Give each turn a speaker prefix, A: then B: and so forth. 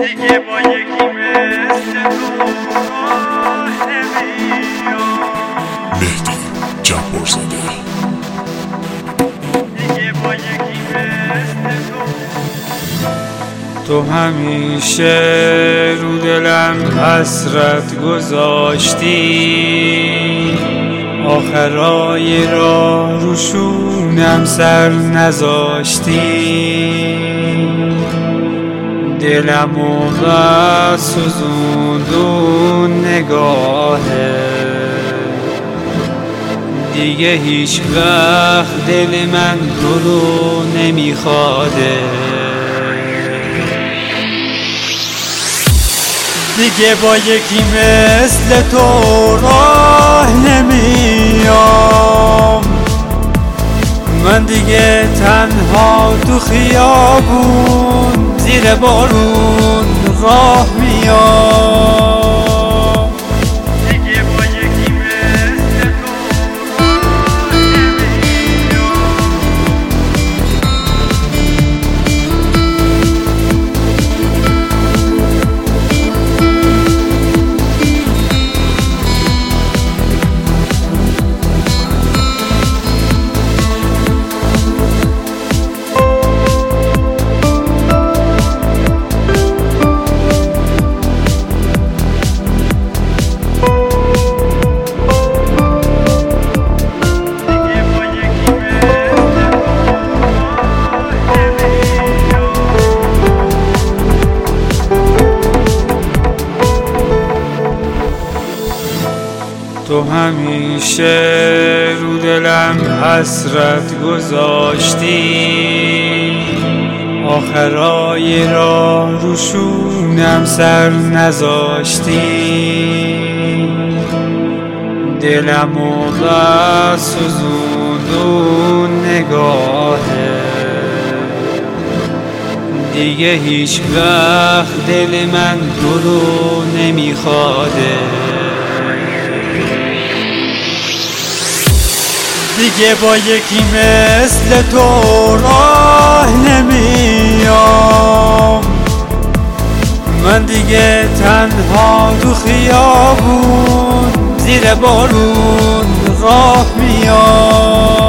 A: دیگه با یکی مثل تو راه نمیام.
B: مهدی جبارزاده.
A: دیگه با یکی مثل تو همیشه رو دلم حسرت گذاشتی، آخرای راه رو شونم سر نذاشتی. دلمو بس سوزوندون نگاهه، دیگه هیچ وقت دل من تو رو نمیخواده. دیگه با یکی مثل تو راه نمیام. من دیگه تنها تو خیابون زیر بارون راه میام. دیگه با یکی مثل تو راه نمیام. تو همیشه رو دلم حسرت گذاشتی، آخرای راه رو شونم سر نذاشتی. دلمو بس سوزوندون نگاهه، دیگه هیچ وقت دل من تو رو نمیخواده. دیگه با یکی مثل تو راه نمیام. من دیگه تنها تو خیابون زیر بارون راه میام.